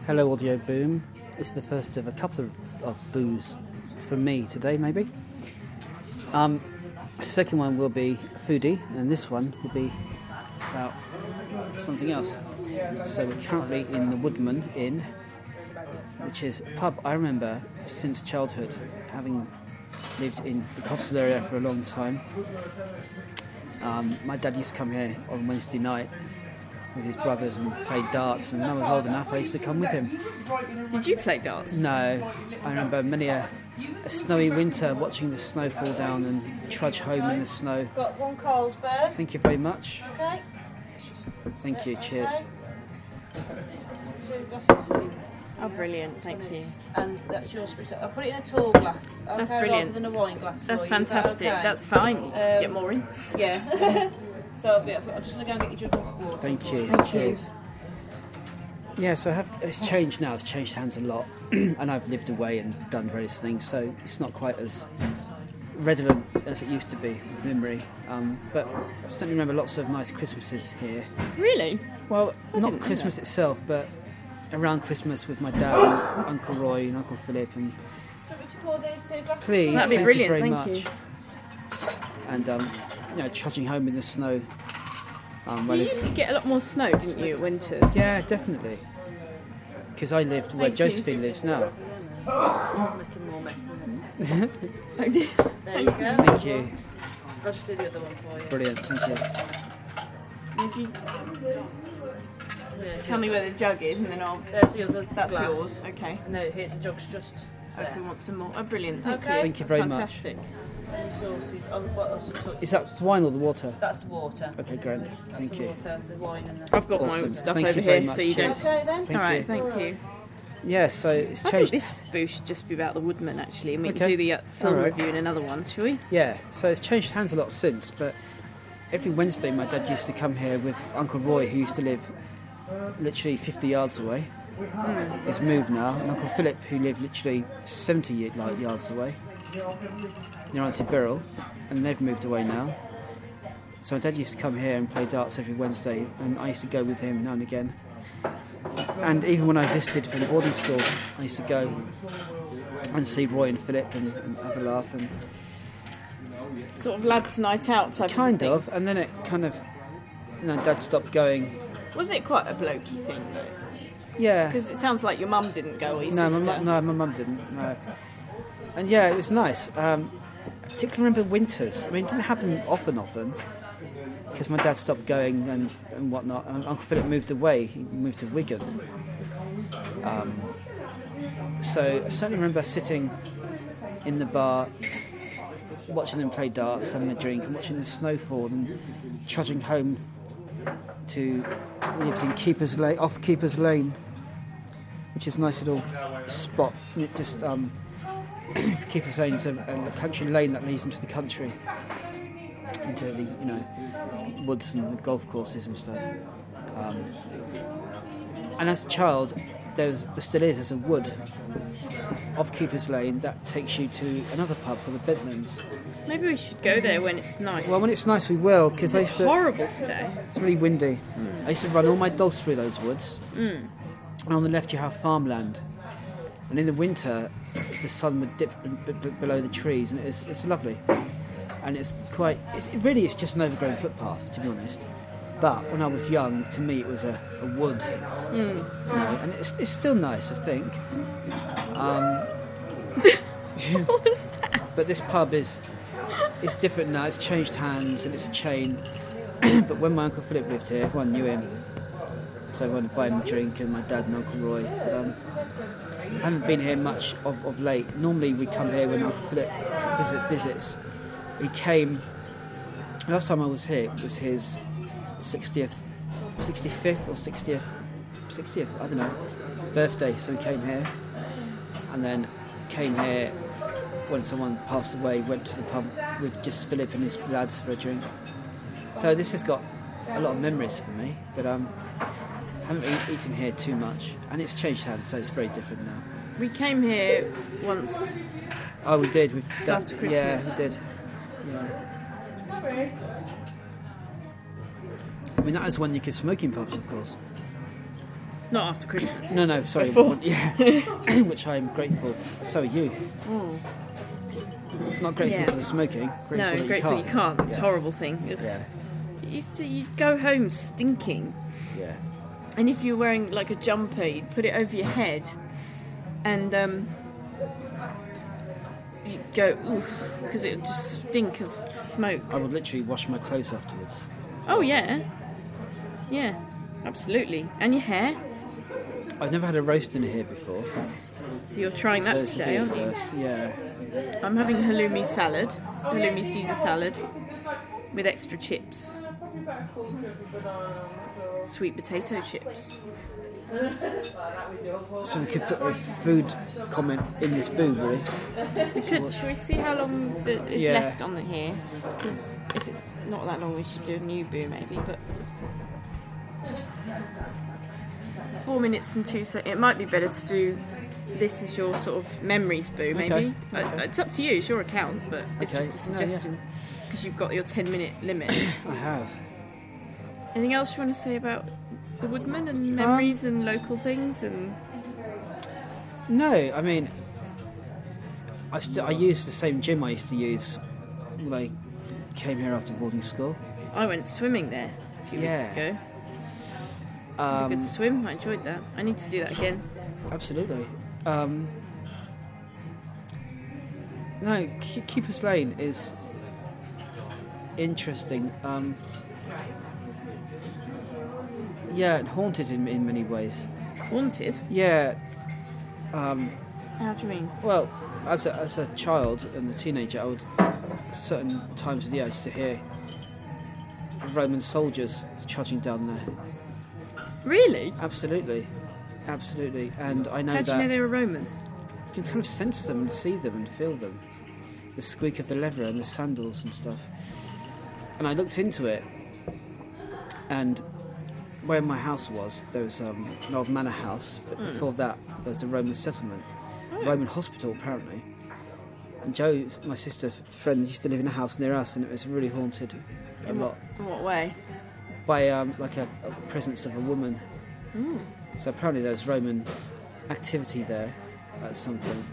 Hello Audio Boom. This is the first of a couple of boos for me today, maybe. Second one will be foodie, and this one will be about something else. So we're currently in the Woodman Inn, which is a pub I remember since childhood, having lived in the Cotswold area for a long time. My dad used to come here on Wednesday night with his brothers and played darts, and when I was old enough I used to come with him. Did you play darts? No, I remember many a snowy winter watching the snow fall down and trudge home in the snow. Got one Carlsberg. Thank you very much. Okay. Thank you, cheers. 2 glasses. Oh, brilliant, thank you. And that's your spritz. I'll put it in a tall glass. That's Okay, brilliant. Rather than a wine glass. That's for you. Is that fantastic. okay? That's fine. Get more in. Yeah. So I'm just going to go and get you a drink of water. Thank you. Thank you. Cheers. Yeah, so it's changed now. It's changed hands a lot, and I've lived away and done various things, so it's not quite as redolent as it used to be with memory. But I certainly remember lots of nice Christmases here. Really? Well, I not didn't know Christmas that. itself, but around Christmas with my dad, and Uncle Roy, and Uncle Philip, and Do you want me to pour these 2 glasses? please, That'd be thank brilliant, you very thank much. you. And trudging home in the snow. You used to get a lot more snow, didn't you, at winters? Yeah, definitely. Because I lived where Thank you. Josephine lives now. Making more mess than it. I did. There you go. Thank you. I'll just do the other one for you. Brilliant, thank you. If you Yeah, tell me where the jug is, and then I'll... There's the other That's glass. yours, okay. No, here, the jug's just If we there. want some more. Oh, brilliant, thank Okay. you. Thank you That's very much. fantastic. Any sauces. Oh, what else? Is that the wine or the water? That's the water. Okay, great. That's Thank the you. water, the wine and the... I've got Awesome. my stuff Thank you over very here, much. so you Cheers. don't... Okay then. Thank All right, you. thank you. Yeah, so it's I think changed. this booth should just be about the Woodman, actually, and we Okay. can do the film All right. review in another one, shall we? Yeah, so it's changed hands a lot since, but every Wednesday my dad used to come here with Uncle Roy, who used to live literally 50 yards away. He's moved now, and Uncle Philip, who lived literally 70 yards away, near Auntie Beryl, and they've moved away now. So my dad used to come here and play darts every Wednesday, and I used to go with him now and again. And even when I visited from boarding school, I used to go and see Roy and Philip and have a laugh, and Sort of lads' night out type kind thing. of. And then it kind of, Dad stopped going. Was it quite a blokey thing, though? Yeah. Because it sounds like your mum didn't go, or your No, sister. my mum didn't. No. And yeah, it was nice. I particularly remember winters. I mean, it didn't happen often, because my dad stopped going and whatnot. And Uncle Philip moved away. He moved to Wigan. So I certainly remember sitting in the bar, watching them play darts, having a drink, and watching the snow fall, and trudging home to lived in Keeper's Lane, off Keeper's Lane, which is a nice little spot. And it just Keeper's Lane is a country lane that leads into the country, into the woods and golf courses and stuff. And as a child, there still is a wood off Keeper's Lane that takes you to another pub called the Bentlands. Maybe we should go there when it's nice. Well, when it's nice, we will, because I it's used to. horrible today. It's really windy. I used to run all my dogs through those woods. And on the left you have farmland. And in the winter, the sun would dip below the trees, and it's lovely. And it's just an overgrown footpath, to be honest. But when I was young, to me it was a wood. And it's still nice, I think. What was that? But this pub it's different now. It's changed hands and it's a chain. But when my Uncle Philip lived here, everyone knew him. So everyone would buy him a drink, and my dad and Uncle Roy. But I haven't been here much of late. Normally we come here when Uncle Philip visits. He came... Last time I was here, it was his 65th or 60th, I don't know, birthday. So he came here. And then came here when someone passed away, went to the pub with just Philip and his lads for a drink. So this has got a lot of memories for me, but I haven't eaten here too much, and it's changed hands, so it's very different now. We came here once. Oh, we did. After Christmas. Yeah, we did. Yeah. I mean, that was when you could smoke in pubs, of course. Not after Christmas. No, sorry. Before. Yeah. Which I'm grateful. So are you. Not grateful for the smoking. Grateful you can't. It's a horrible thing. Yeah. You go home stinking. Yeah. And if you're wearing like a jumper, you'd put it over your head, and you go because it would just stink of smoke. I would literally wash my clothes afterwards. Oh yeah, absolutely. And your hair. I've never had a roast in here before. So you're trying that So today, this aren't will be you? a first, yeah. I'm having halloumi salad, halloumi Caesar salad, with extra chips. Sweet potato chips. So we could put a food comment in this boo, really. We could. Shall we see how long is Yeah. left on here? Because if it's not that long, we should do a new boo maybe. But 4 minutes and 2 seconds. It might be better to do this as your sort of memories boo, maybe. Okay. It's up to you. It's your account, but it's Okay. just a No, yeah. suggestion because you've got your 10-minute limit. I have. Anything else you want to say about the Woodman and memories and local things and? No, I mean, I use the same gym I used to use when I came here after boarding school. I went swimming there a few weeks ago. A good swim. I enjoyed that. I need to do that again. Absolutely. No, Keeper's Lane is interesting. Yeah, and haunted in many ways. Haunted? Yeah. How do you mean? Well, as a child and a teenager, I would certain times of the year I used to hear Roman soldiers charging down there. Really? Absolutely, and I know How did you know they were Roman? You can kind of sense them and see them and feel them. The squeak of the leather and the sandals and stuff. And I looked into it, and where my house was, there was an old manor house, but before that there was a Roman settlement, Roman hospital apparently. And Jo, my sister's friend, used to live in a house near us, and it was really haunted a lot. In what way? By like a presence of a woman. So apparently there was Roman activity there at some point.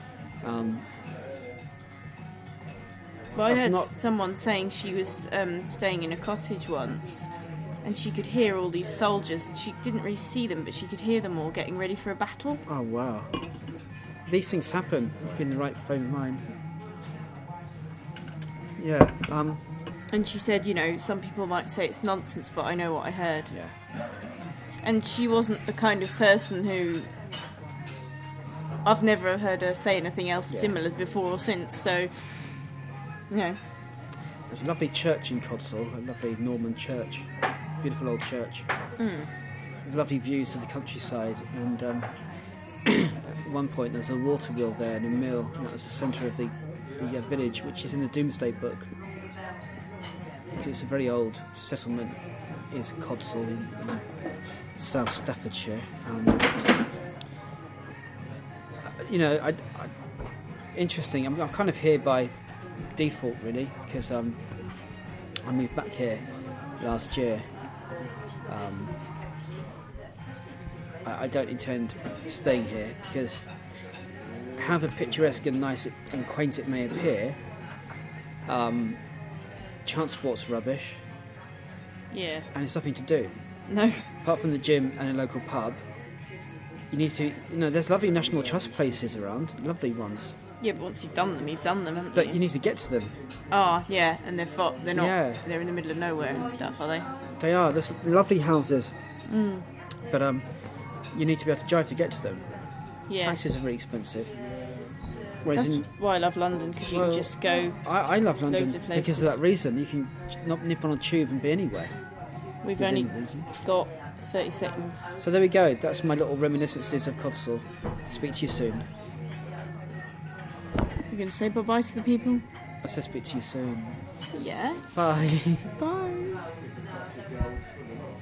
Well, I I've heard not- someone saying she was staying in a cottage once, and she could hear all these soldiers. She didn't really see them, but she could hear them all getting ready for a battle. Oh wow. These things happen if you're in the right frame of mind. Yeah. And she said, you know, some people might say it's nonsense, but I know what I heard. Yeah. And she wasn't the kind of person who... I've never heard her say anything else similar before or since, so... You know. There's a lovely church in Codsall, a lovely Norman church. Beautiful old church. With lovely views of the countryside. And at one point there was a water wheel there and a mill, and that was the centre of the village, which is in the Domesday Book. Because it's a very old settlement, is Codsall in South Staffordshire. You know, interesting. I'm kind of here by default, really, because I moved back here last year. I don't intend staying here because, however picturesque and nice and quaint it may appear, transport's rubbish. Yeah. And it's nothing to do. No. Apart from the gym and a local pub, you need to, you know, there's lovely National Trust places around, lovely ones. Yeah, but once you've done them, haven't But you? you need to get to them. Oh, yeah, and they're not, Yeah. they're in the middle of nowhere and stuff, are they? They are, there's lovely houses. But you need to be able to drive to get to them. Yeah. Taxis are very expensive. Whereas That's why I love London, because you can just go... I love London loads of places. because of that reason. You can not nip on a tube and be anywhere. We've within only reason. got 30 seconds. So there we go. That's my little reminiscences of Codsall. Speak to you soon. You're going to say bye-bye to the people? I said speak to you soon. Yeah. Bye. Bye.